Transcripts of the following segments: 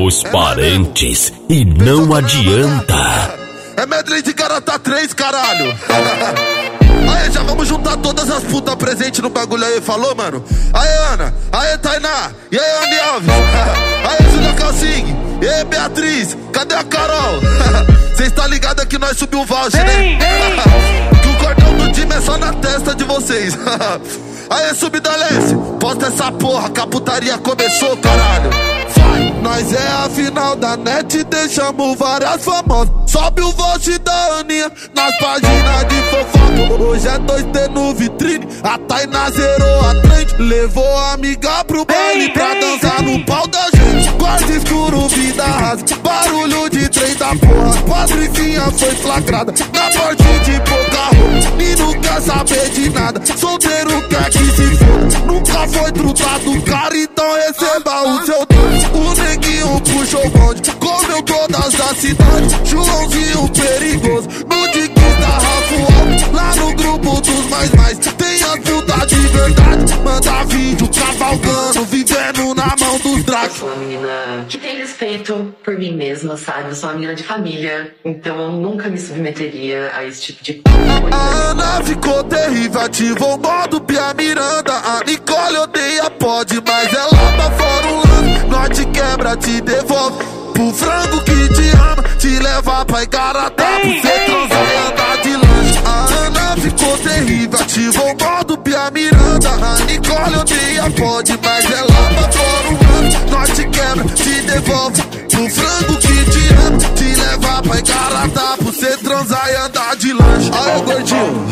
os parentes e não adianta. É medley de Garota 3, caralho. Aí, já vamos juntar todas as putas presentes no bagulho aí, falou, mano? Aí, Ana, aí, Tainá, e aí, Andy Alves. Aí, Julia Calcing, e aí, Beatriz, cadê a Carol? Cês tá ligado que nós subiu o voucher, né? Que o cordão do time é só na testa de vocês. Aí, Subida Leste, posta essa porra que a putaria começou, caralho. Vai, nós é a final da net, deixamos várias famosas. Sobe o voucher da Aninha nas páginas de fofoca. Hoje é 2T no vitrine, a Tainá zerou a trend. Levou a amiga pro baile pra dançar no pau da gente. Quarto escuro, vida rasa, barulho de trem da porra. Patricinha foi flagrada na porte de pouca roupa. Nino quer saber de nada, solteiro quer que se foda. Nunca foi trutado, cara, então receba o seu doce. O neguinho puxou o bonde, comeu todas as cidades. Joãozinho perigoso, no Dickies da Rafa, lá no grupo dos mais. Tem as putas de verdade, manda vídeo cavalgando, vivendo na mão dos dragos. Eu sou uma menina que tem respeito por mim mesma, sabe? Eu sou uma menina de família, então eu nunca me submeteria a esse tipo de coisa. A Ana ficou terrível, ativou o modo Pia Miranda. A Nicole odeia pode, mas ela tá fora um lance. Nós te quebra, te devolve pro frango que te ama, te leva pra Igarapé, pra você transar e andar de lanche. A Ana ficou terrível, ativou o modo Pia Miranda. A Nicole odeia pode, mas ela tá fora um lance. Nós te quebra, te devolve pro frango que te ama, te leva pra Igarapé, pra você transar e andar de lanche. Aí, gordinho,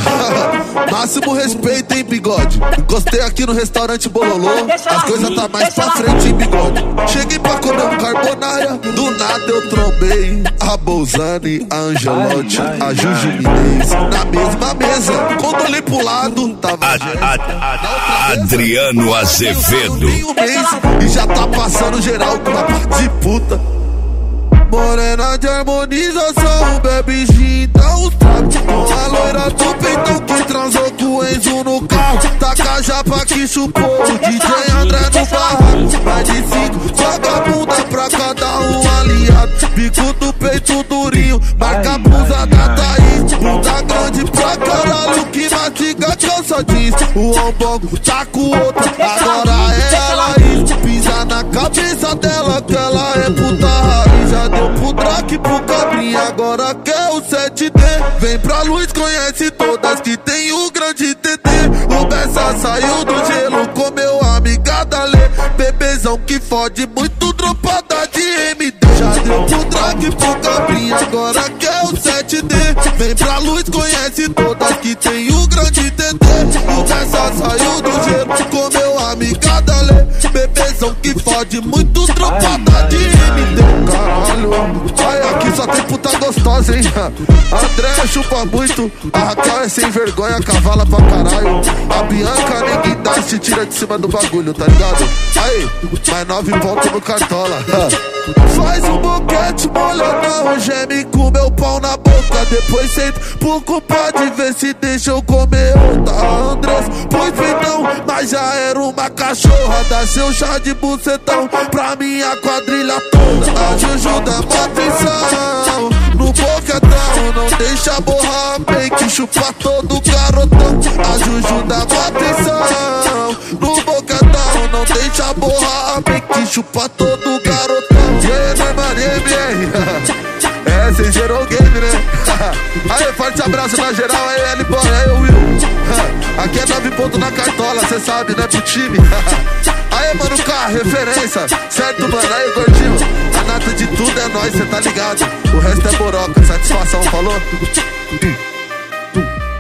máximo respeito, hein, bigode. Encostei aqui no restaurante Bololô, as coisas tá mais pra frente, hein, bigode. Cheguei pra comer um carbonara, do nada eu trombei a Bolzani, a Angelotti, a Juju Minez na mesma mesa. Quando olhei pro lado, tava Adriano Azevedo. E já tá passando geral com uma parte de puta. Morena de harmonização, bebe gin, dá uns tragos. Com a loira do peitão que transou com o Enzo no carro. Taca a japa que chupou o DJ André no barraco. Mais de 5, joga a bunda pra cada um aliado. Bico do peito durinho, marca a blusa da Thaís. Bunda grande pra caralho que mastiga calça jeans. O ombongo tá com outra, agora é a Laís. Pisa na cabeça dela que ela é puta raiz. Já deu pro Drake, pro Cabrinha, agora quer o 7D. Vem pra luz, conhece todas que tem o grande TT. O Bessa saiu do gelo, comeu a amiga da Lê. Bebezão que fode muito, dropada de MD. Já deu pro Drake, pro Cabrinha, agora quer o 7D. Vem pra luz, conhece todas que tem o grande TT. O Bessa saiu do gelo, comeu a amiga da Lê. Bebezão que fode muito, dropada de MD. Caralho, ai, aqui só tem puta gostosa, hein? André chupa muito, a Raquel é sem vergonha, cavala pra caralho. A Bianca ninguém dá, se tira de cima do bagulho, tá ligado? Aí, mais 9 pontos no Cartola. Faz um boquete molhadão, geme com meu pau na boca. Depois senta pro culpa de ver se deixa eu comer outra. A Andrés pôs peitão, mas já era uma cachorra. Dá seu chá de bucetão pra minha quadrilha toda. A Juju dá mó atenção no boquetão, não deixa borrar a make, chupa todo garotão. A Juju dá mó atenção no boquetão, não deixa borrar a make, chupa todo garotão. É, cês zerou o game, né? Aí, forte abraço na geral, aí, L-Boy, aí, Will. Aqui é 9 pontos na Cartola, cê sabe, né, pro time. Aí, mano, K, referência, certo, mano? Aí, gordinho, a nata de tudo é nóis, cê tá ligado. O resto é boroca, satisfação, falou?